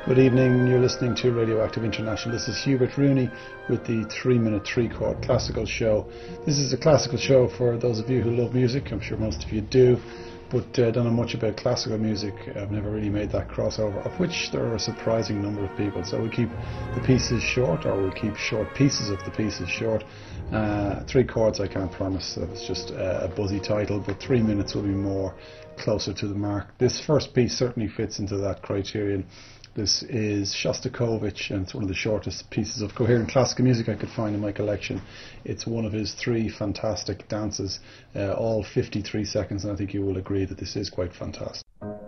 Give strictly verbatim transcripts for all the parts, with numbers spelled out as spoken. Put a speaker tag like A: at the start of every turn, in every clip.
A: Good evening, you're listening to Radioactive International. This is Hubert Rooney with the three minute three chord classical show. This is a classical show for those of you who love music. I'm sure most of you do, but uh, don't know much about classical music. I've never really made that crossover, of which there are a surprising number of people. So we keep the pieces short, or we'll keep short pieces of the pieces short. Uh, three chords I can't promise, that's just uh, a buzzy title, but three minutes will be more closer to the mark. This first piece certainly fits into that criterion. This is Shostakovich, and it's one of the shortest pieces of coherent classical music I could find in my collection. It's one of his three fantastic dances, uh, all fifty-three seconds, and I think you will agree that this is quite fantastic.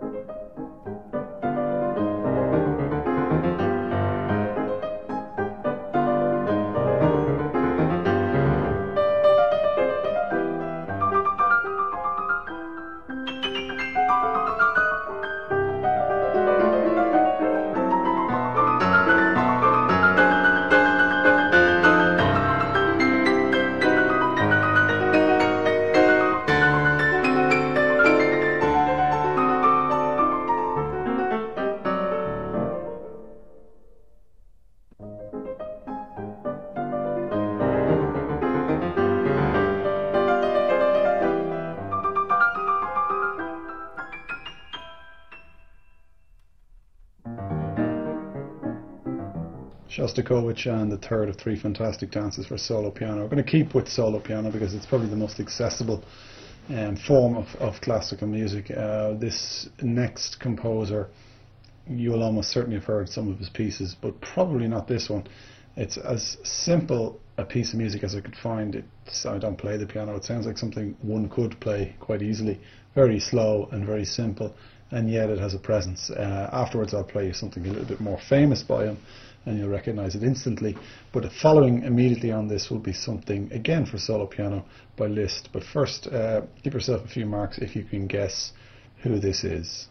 A: Shostakovich and the third of three fantastic dances for solo piano. We're going to keep with solo piano because it's probably the most accessible um, form of, of classical music. Uh, this next composer, you'll almost certainly have heard some of his pieces, but probably not this one. It's as simple a piece of music as I could find. It's, I don't play the piano. It sounds like something one could play quite easily. Very slow and very simple, and yet it has a presence. Uh, afterwards I'll play you something a little bit more famous by him, and you'll recognize it instantly. But following immediately on this will be something, again for solo piano, by Liszt. But first, uh, give yourself a few marks if you can guess who this is.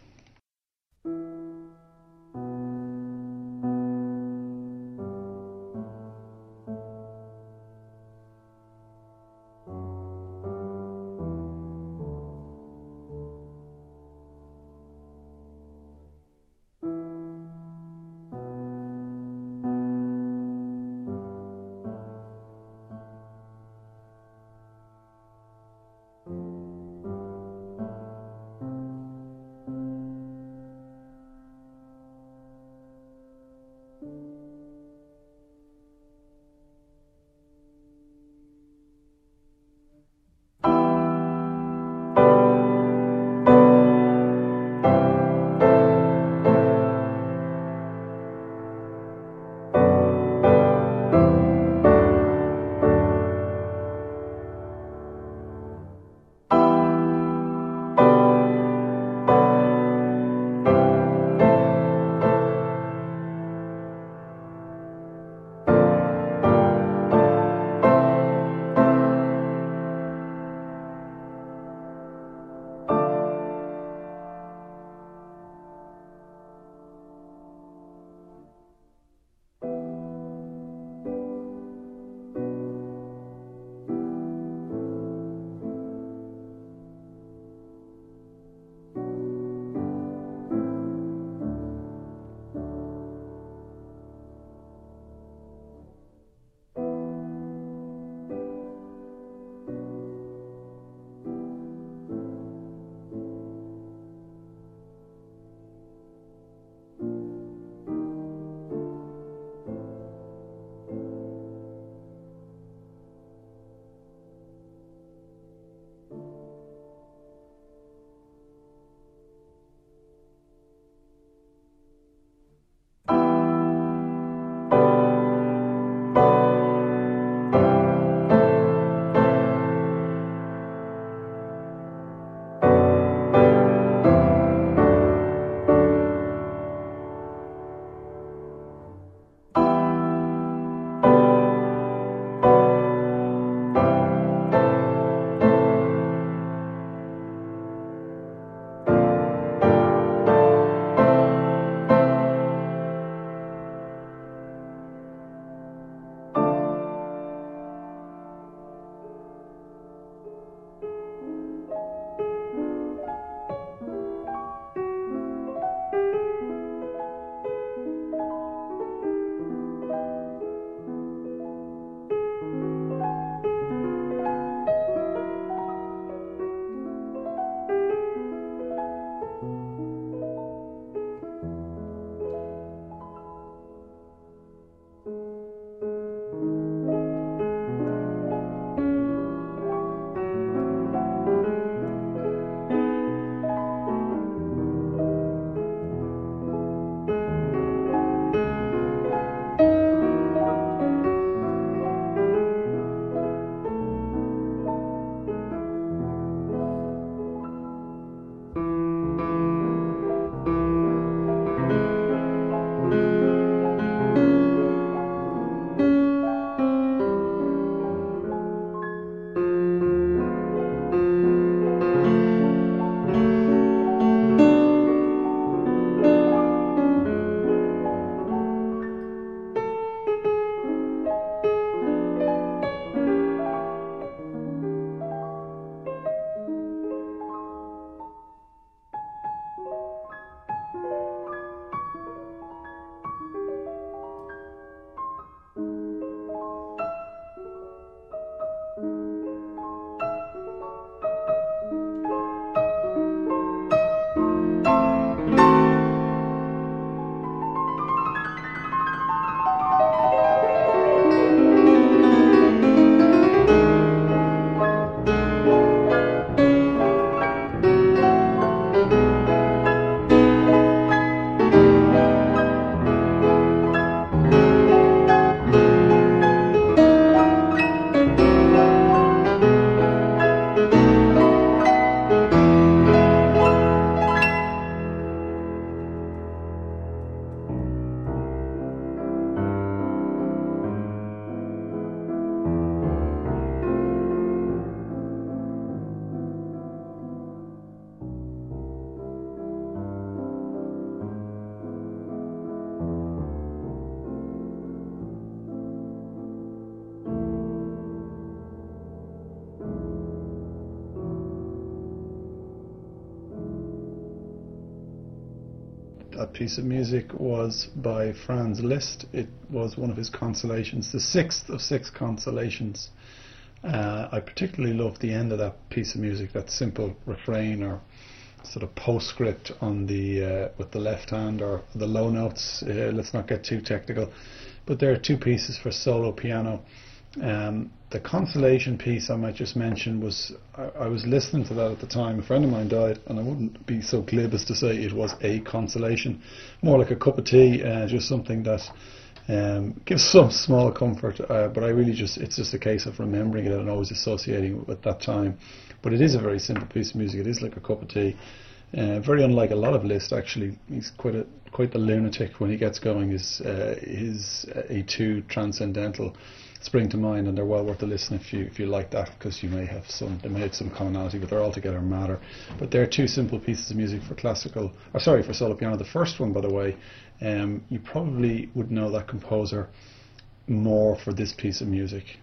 A: that piece of music was by Franz Liszt. It was one of his consolations, the sixth of six consolations. Uh, I particularly love the end of that piece of music, that simple refrain or sort of postscript on the uh, with the left hand, or the low notes. Uh, let's not get too technical, but there are two pieces for solo piano. Um, the consolation piece I might just mention was, I, I was listening to that at the time. A friend of mine died, and I wouldn't be so glib as to say it was a consolation, more like a cup of tea, uh, just something that um, gives some small comfort, uh, but I really just, it's just a case of remembering it and always associating it with that time. But it is a very simple piece of music. It is like a cup of tea. Uh, very unlike a lot of Liszt, actually. He's quite a quite the lunatic when he gets going. His uh, his Etude Transcendental spring to mind, and they're well worth a listen if you if you like that, because you may have some they may have some commonality, but they're altogether matter. But they're two simple pieces of music for classical, or sorry, for solo piano. The first one, by the way, um, you probably would know that composer more for this piece of music.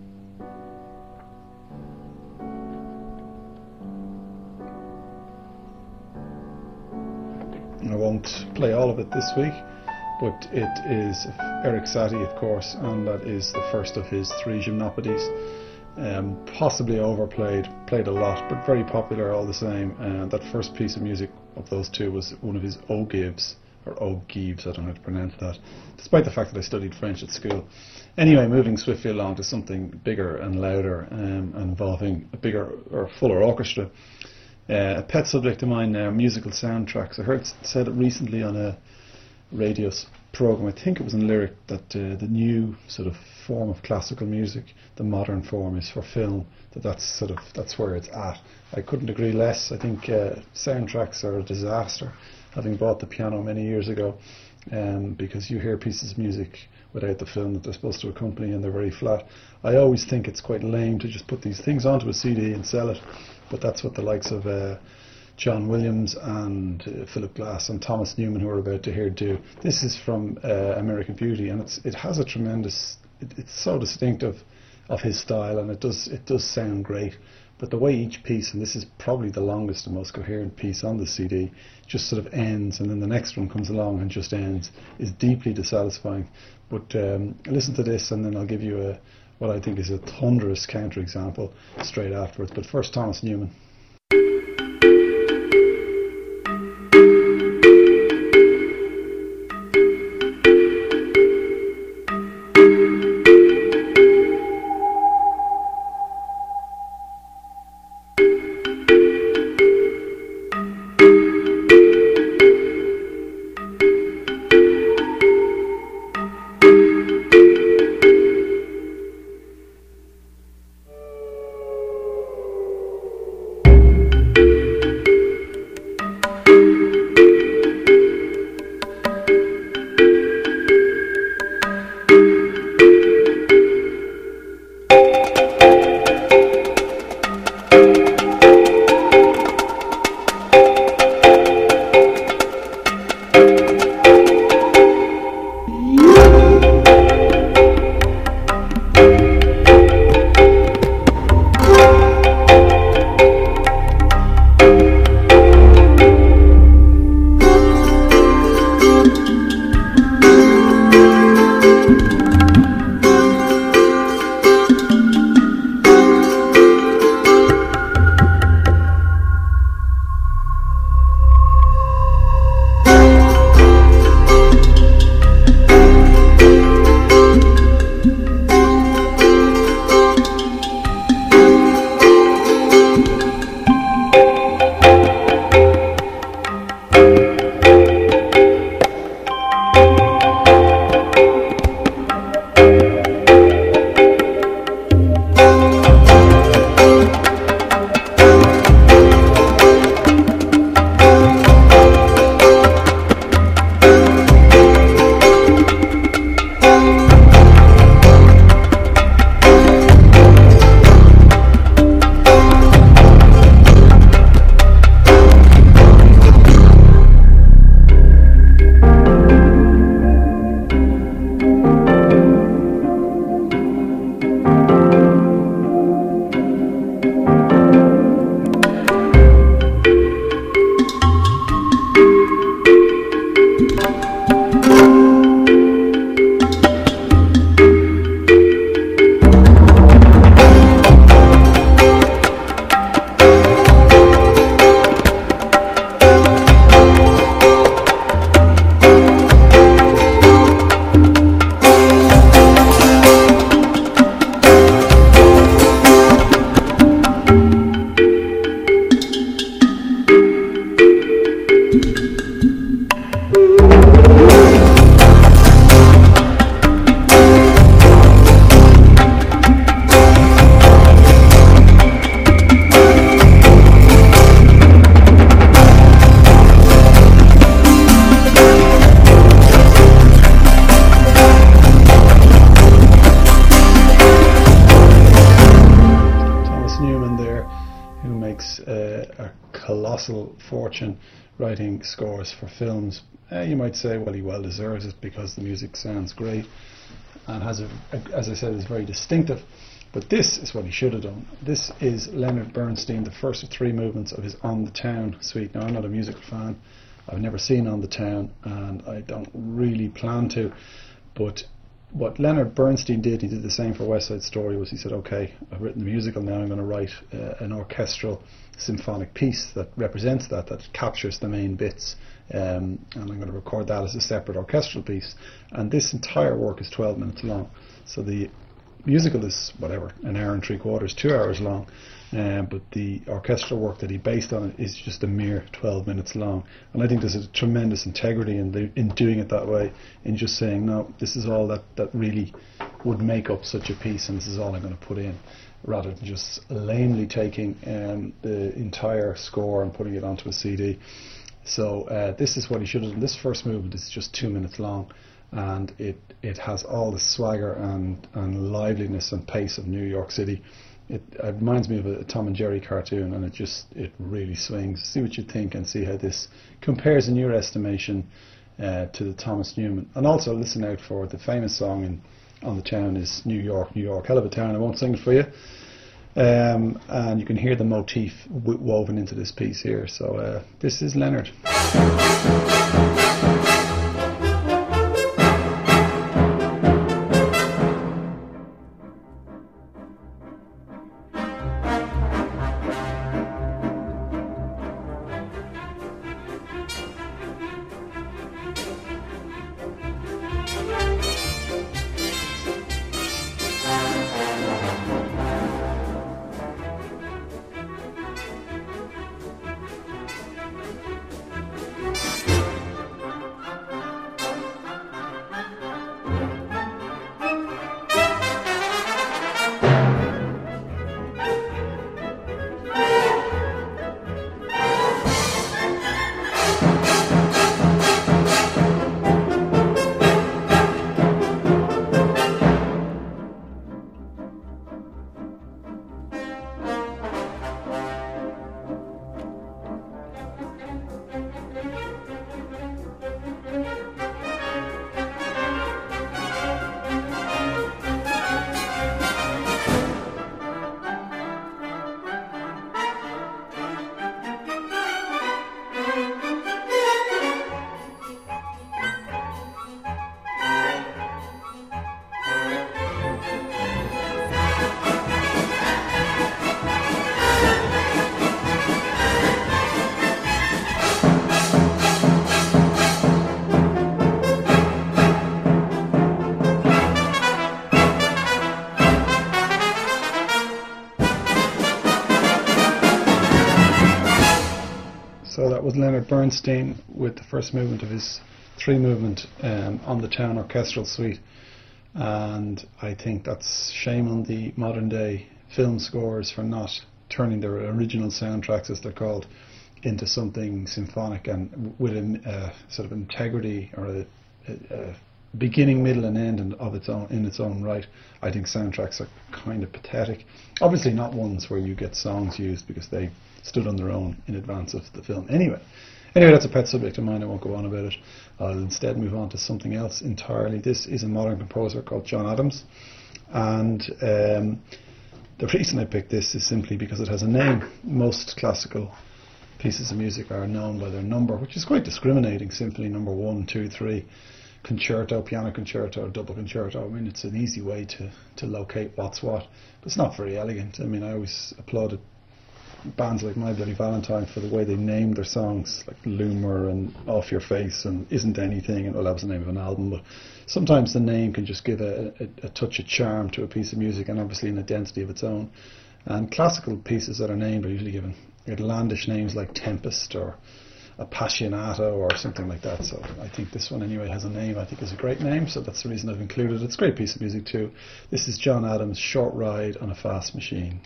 A: I won't play all of it this week, but it is Erik Satie, of course, and that is the first of his three gymnopédies. Um, possibly overplayed, played a lot, but very popular all the same. Uh, that first piece of music of those two was one of his ogives, or ogives, I don't know how to pronounce that, despite the fact that I studied French at school. Anyway, moving swiftly along to something bigger and louder, um, and involving a bigger or fuller orchestra. Uh, a pet subject of mine now, musical soundtracks. I heard said it recently on a radio program, I think it was in Lyric, that uh, the new sort of form of classical music, the modern form, is for film. That that's sort of that's where it's at. I couldn't agree less. I think uh, soundtracks are a disaster. Having bought the piano many years ago, um, because you hear pieces of music without the film that they're supposed to accompany, and they're very flat. I always think it's quite lame to just put these things onto a C D and sell it. But that's what the likes of uh, John Williams and uh, Philip Glass and Thomas Newman, who we're about to hear, do. This is from uh, American Beauty, and it's it has a tremendous. It, it's so distinctive of his style, and it does it does sound great. But the way each piece, and this is probably the longest and most coherent piece on the C D, just sort of ends, and then the next one comes along and just ends, is deeply dissatisfying. But um, listen to this, and then I'll give you a. what I think is a thunderous counterexample straight afterwards. But first, Thomas Newman. who makes uh, a colossal fortune writing scores for films. Uh, you might say, well, he well deserves it because the music sounds great and has, a, a, as I said, is very distinctive. But this is what he should have done. This is Leonard Bernstein, the first of three movements of his On the Town suite. Now, I'm not a musical fan. I've never seen On the Town, and I don't really plan to. But what Leonard Bernstein did, he did the same for West Side Story, was he said, okay, I've written the musical, now I'm going to write uh, an orchestral symphonic piece that represents that, that captures the main bits, um, and I'm going to record that as a separate orchestral piece. And this entire work is twelve minutes long. So the musical is, whatever, an hour and three quarters, two hours long. Um, but the orchestral work that he based on it is just a mere twelve minutes long, and I think there's a tremendous integrity in the, in doing it that way, in just saying, no, this is all that, that really would make up such a piece, and this is all I'm going to put in, rather than just lamely taking um, the entire score and putting it onto a C D. So uh, this is what he should have done. This first movement is just two minutes long, and it, it has all the swagger and, and liveliness and pace of New York City. It, it reminds me of a Tom and Jerry cartoon, and it just, it really swings. See what you think and see how this compares in your estimation uh, to the Thomas Newman. And also listen out for the famous song in On the Town is New York, New York, hell of a town. I won't sing it for you. Um, and you can hear the motif w woven into this piece here. So uh, this is Leonard. So that was Leonard Bernstein with the first movement of his three movement um, On the Town orchestral suite. And I think that's shame on the modern day film scores for not turning their original soundtracks, as they're called, into something symphonic and with a uh, sort of integrity or a, a, a beginning, middle and end and of its own in its own right. I think soundtracks are kind of pathetic. Obviously not ones where you get songs used because they stood on their own in advance of the film. Anyway, anyway, that's a pet subject of mine. I won't go on about it. I'll instead move on to something else entirely. This is a modern composer called John Adams, and um, the reason I picked this is simply because it has a name. Most classical pieces of music are known by their number, which is quite discriminating. Symphony number one, two, three, concerto, piano concerto, double concerto. I mean, it's an easy way to, to locate what's what, but it's not very elegant. I mean, I always applauded bands like My Bloody Valentine for the way they named their songs, like Loomer and Off Your Face and Isn't Anything, and well, that was the name of an album, but sometimes the name can just give a, a, a touch of charm to a piece of music, and obviously an identity of its own. And classical pieces that are named are usually given outlandish names like Tempest or Appassionata or something like that. So I think this one anyway has a name I think is a great name, so that's the reason I've included it. It's a great piece of music too. This is John Adams' Short Ride on a Fast Machine.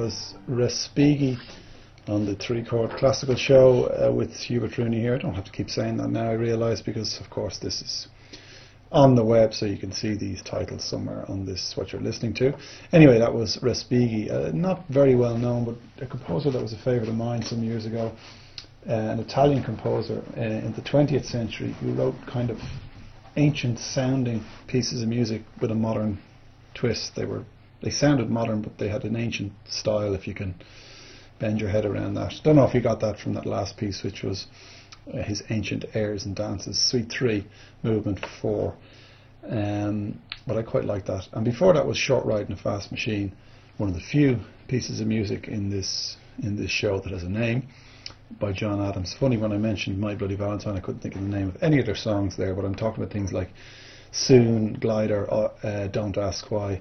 A: was Respighi on the three chord classical show uh, with Hubert Rooney here. I don't have to keep saying that now, I realise, because of course this is on the web, so you can see these titles somewhere on this, what you're listening to. Anyway, that was Respighi, uh, not very well known, but a composer that was a favourite of mine some years ago, uh, an Italian composer uh, in the twentieth century who wrote kind of ancient sounding pieces of music with a modern twist. They were they sounded modern, but they had an ancient style, if you can bend your head around that. Don't know if you got that from that last piece, which was uh, his Ancient Airs and Dances, Suite three, Movement four. Um, but I quite like that. And before that was Short Ride in a Fast Machine, one of the few pieces of music in this in this show that has a name, by John Adams. Funny, when I mentioned My Bloody Valentine, I couldn't think of the name of any of their songs there, but I'm talking about things like Soon, Glider, uh, Don't Ask Why,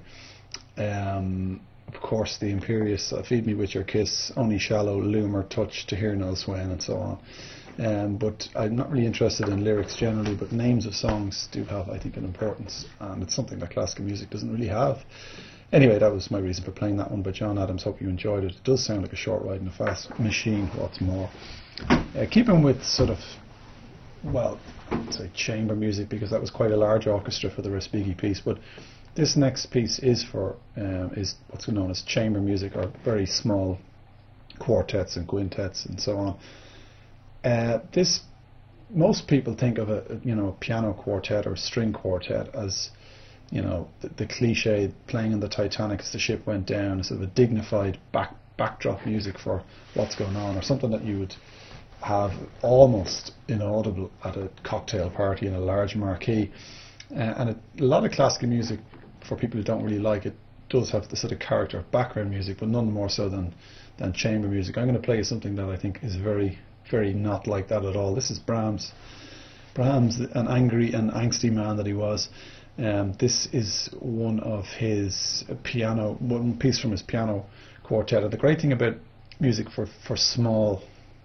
A: um, of course the Imperious, uh, Feed Me With Your Kiss, Only Shallow, Loomer, Touch, To Hear No Swain, and so on. Um, but I'm not really interested in lyrics generally, but names of songs do have, I think, an importance, and it's something that classical music doesn't really have. Anyway, that was my reason for playing that one by John Adams. Hope you enjoyed it. It does sound like a short ride in a fast machine, what's more. Uh, keeping with sort of, well, I'd say chamber music, because that was quite a large orchestra for the Respighi piece, but this next piece is for, um, is what's known as chamber music, or very small quartets and quintets and so on. Uh, this, most people think of a, you know, a piano quartet or string quartet as, you know, the, the cliche playing in the Titanic as the ship went down, sort of a dignified back, backdrop music for what's going on, or something that you would have almost inaudible at a cocktail party in a large marquee. Uh, and it, a lot of classical music, for people who don't really like it, does have the sort of character of background music, but none more so than, than chamber music. I'm going to play you something that I think is very, very not like that at all. This is Brahms. Brahms, an angry and angsty man that he was. Um, this is one of his piano, one piece from his piano quartet. And the great thing about music for, for small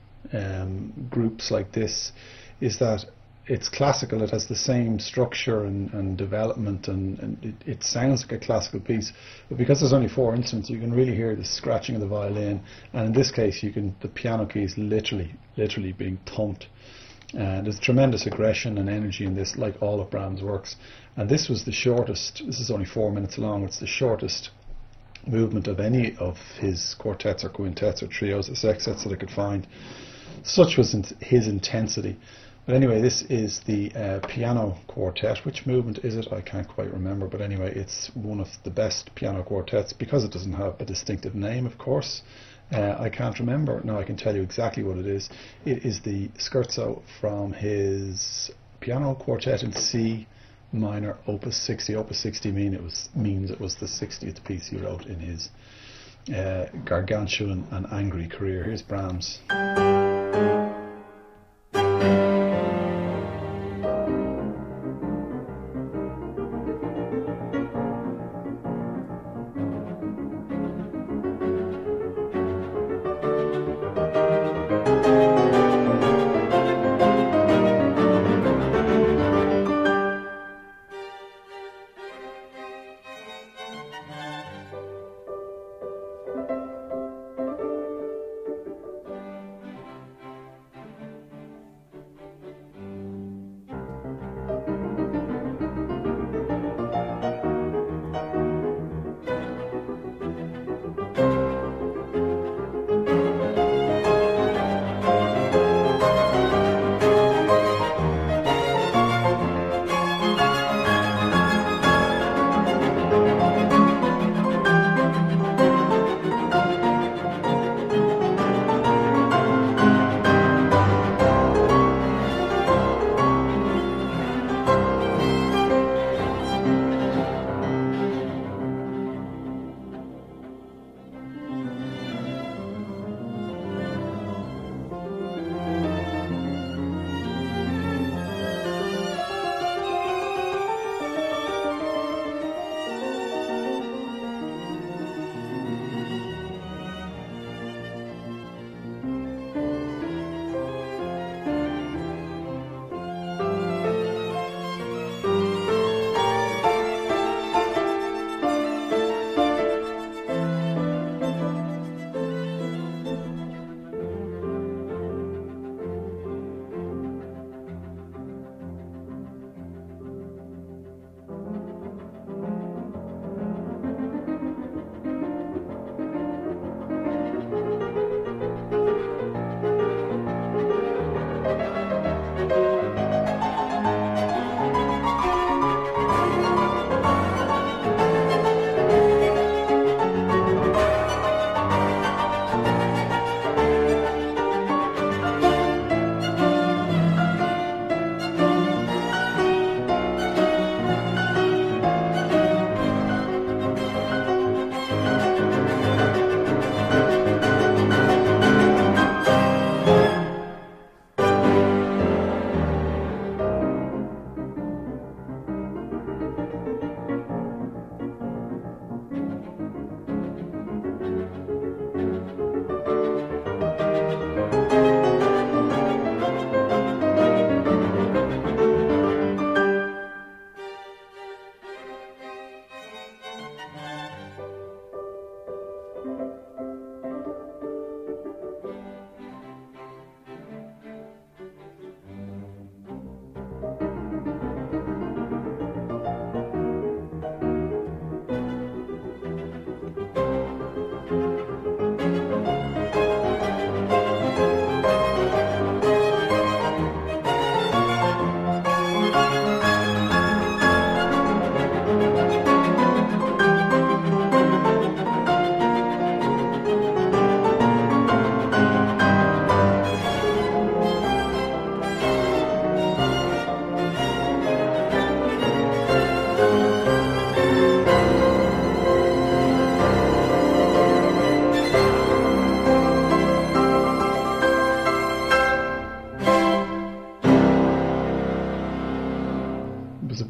A: um, groups like this is that it's classical. It has the same structure and, and development, and, and it, it sounds like a classical piece. But because there's only four instruments, you can really hear the scratching of the violin. And in this case, you can the piano keys literally, literally being thumped. Uh, there's tremendous aggression and energy in this, like all of Brahms' works. And this was the shortest, this is only four minutes long, it's the shortest movement of any of his quartets or quintets or trios or sextets that I could find. Such was in his intensity. But anyway, this is the uh, piano quartet. Which movement is it? I can't quite remember, but anyway, it's one of the best piano quartets, because it doesn't have a distinctive name, of course. Uh, I can't remember. No, I can tell you exactly what it is. It is the scherzo from his piano quartet in C minor, opus sixty. Opus sixty mean it was, means it was the sixtieth piece he wrote in his uh, gargantuan and angry career. Here's Brahms.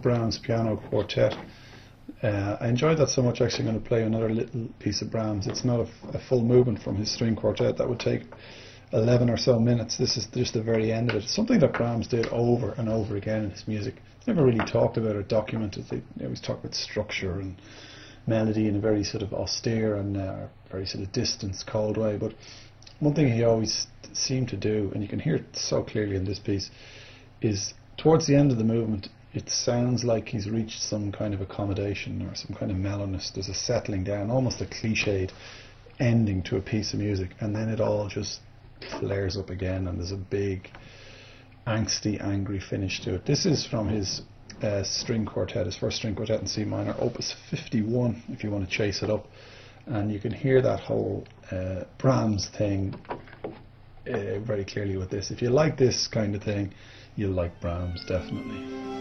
A: Brahms Piano Quartet. Uh, I enjoyed that so much, actually I'm going to play another little piece of Brahms. It's not a, f- a full movement from his string quartet. That would take eleven or so minutes. This is just the very end of it. It's something that Brahms did over and over again in his music. He's never really talked about or documented. They you always talk about structure and melody in a very sort of austere and uh, very sort of distanced, cold way. But one thing he always seemed to do, and you can hear it so clearly in this piece, is towards the end of the movement, it sounds like he's reached some kind of accommodation or some kind of mellowness. There's a settling down, almost a cliched ending to a piece of music, and then it all just flares up again, and there's a big angsty, angry finish to it. This is from his uh, string quartet, his first string quartet in C minor, opus fifty-one, if you want to chase it up. And you can hear that whole uh, Brahms thing uh, very clearly with this. If you like this kind of thing, you'll like Brahms, definitely.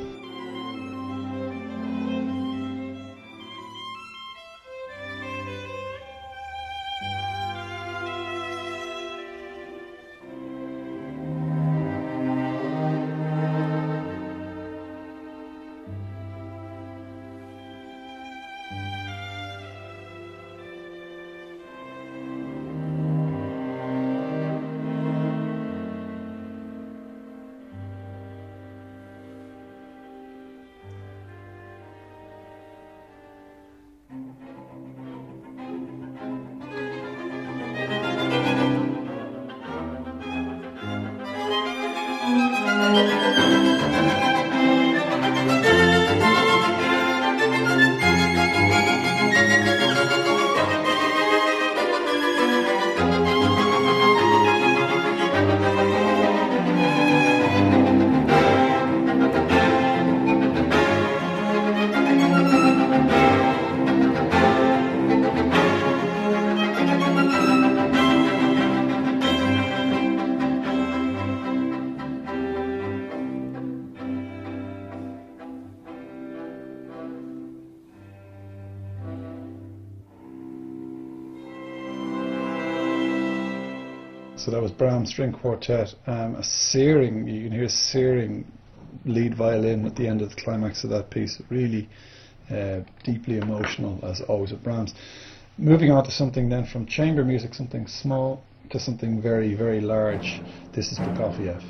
A: So that was Brahms String Quartet, um, a searing, you can hear a searing lead violin at the end of the climax of that piece, really uh, deeply emotional as always with Brahms. Moving on to something then from chamber music, something small to something very, very large. This is Prokofiev.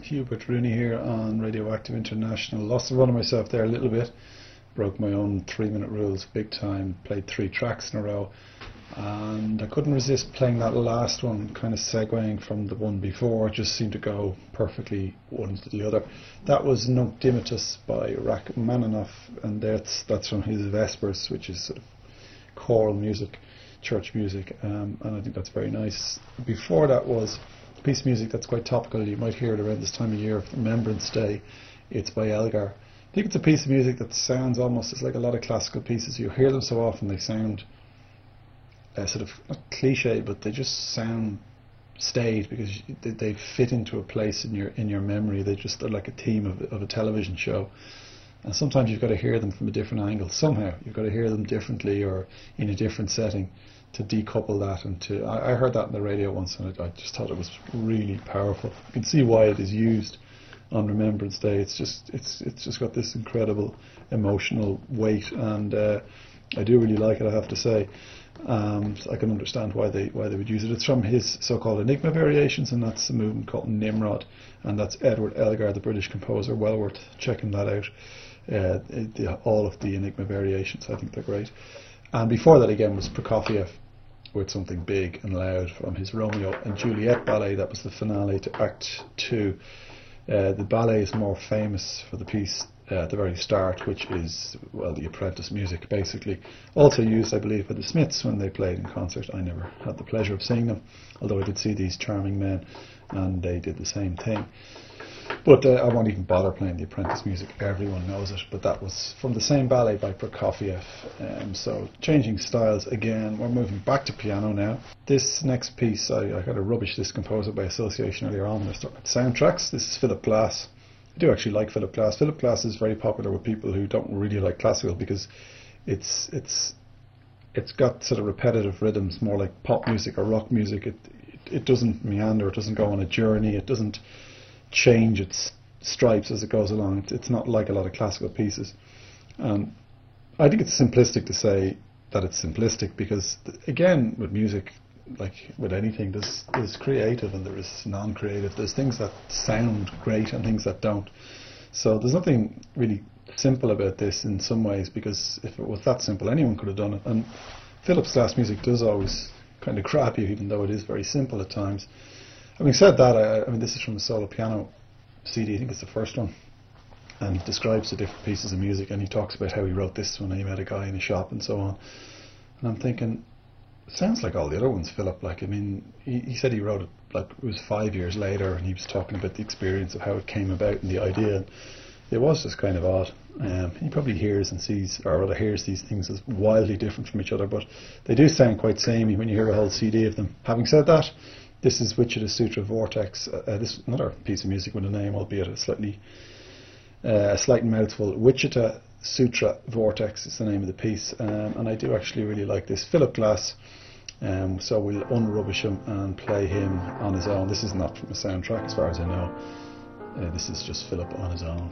A: Hubert Rooney here on Radioactive International. Lost the run of myself there a little bit. Broke my own three minute rules big time. Played three tracks in a row. And I couldn't resist playing that last one, kind of segueing from the one before. It just seemed to go perfectly one to the other. That was Nunc Dimittis by Rachmaninoff, and that's, that's from his Vespers, which is sort of choral music, church music, um, and I think that's very nice. Before that was a piece of music that's quite topical. You might hear it around this time of year, Remembrance Day. It's by Elgar. I think it's a piece of music that sounds almost, it's like a lot of classical pieces. You hear them so often, they sound uh, sort of, not cliche, but they just sound staid because they, they fit into a place in your in your memory. They just, they're like a theme of, of a television show. And sometimes you've got to hear them from a different angle. Somehow you've got to hear them differently or in a different setting to decouple that. And to I, I heard that on the radio once, and I, I just thought it was really powerful. You can see why it is used on Remembrance Day. It's just it's it's just got this incredible emotional weight, and uh, I do really like it, I have to say. Um, so I can understand why they why they would use it. It's from his so-called Enigma Variations, and that's a movement called Nimrod, and that's Edward Elgar, the British composer. Well worth checking that out. Uh, the, all of the Enigma Variations, I think they're great. And before that again was Prokofiev with Something Big and Loud from his Romeo and Juliet ballet. That was the finale to Act Two. Uh, the ballet is more famous for the piece uh, at the very start, which is, well, the Apprentice music, basically. Also used, I believe, by the Smiths when they played in concert. I never had the pleasure of seeing them, although I did see these charming men, and they did the same thing. But uh, I won't even bother playing the Apprentice music. Everyone knows it. But that was from the same ballet by Prokofiev. Um, so changing styles again. We're moving back to piano now. This next piece, I, I got a rubbish this composer by association earlier on when I started soundtracks. This is Philip Glass. I do actually like Philip Glass. Philip Glass is very popular with people who don't really like classical because it's it's it's got sort of repetitive rhythms, more like pop music or rock music. It it, it doesn't meander. It doesn't go on a journey. It doesn't change its stripes as it goes along. It's not like a lot of classical pieces. Um, I think it's simplistic to say that it's simplistic because, again, with music, like with anything, there's, there's creative and there is non-creative. There's things that sound great and things that don't. So there's nothing really simple about this in some ways, because if it was that simple, anyone could have done it. And Philip Glass music does always kind of grab you, even though it is very simple at times. Having said that, I, I mean, this is from a solo piano C D, I think it's the first one, and he describes the different pieces of music, and he talks about how he wrote this when he met a guy in a shop and so on. And I'm thinking, it sounds like all the other ones, Philip. Like, I mean, he, he said he wrote it, like, it was five years later, and he was talking about the experience of how it came about and the idea. And it was just kind of odd. Um, he probably hears and sees, or rather hears these things as wildly different from each other, but they do sound quite samey when you hear a whole C D of them. Having said that, this is Wichita Sutra Vortex. Uh, this is another piece of music with a name, albeit a slightly uh, a slight mouthful. Wichita Sutra Vortex is the name of the piece, um, and I do actually really like this. Philip Glass, um, so we'll unrubbish him and play him on his own. This is not from a soundtrack as far as I know. Uh, this is just Philip on his own.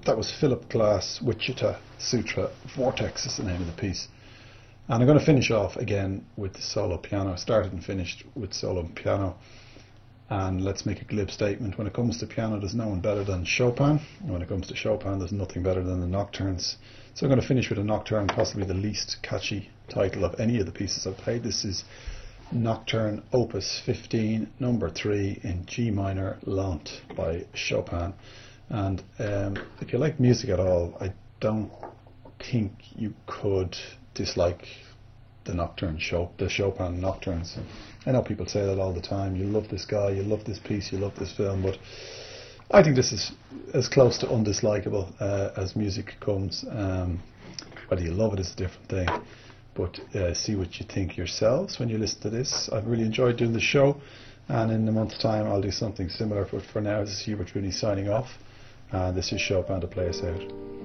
A: that was Philip Glass, Wichita Sutra. Vortex is the name of the piece. And I'm going to finish off again with the solo piano. I started and finished with solo piano. And let's make a glib statement. When it comes to piano, there's no one better than Chopin. And when it comes to Chopin, there's nothing better than the nocturnes. So I'm going to finish with a nocturne, possibly the least catchy title of any of the pieces I've played. This is Nocturne Opus fifteen, number three in G minor Lent by Chopin. And um, if you like music at all, I don't think you could dislike the nocturne show, the Chopin nocturnes. I know people say that all the time. You love this guy, you love this piece, you love this film, but I think this is as close to undislikable uh, as music comes. Um, whether you love it is a different thing, but uh, see what you think yourselves when you listen to this. I've really enjoyed doing the show, and in a month's time I'll do something similar, but for now this is Hubert Rooney signing off, and this is Chopin to play us out.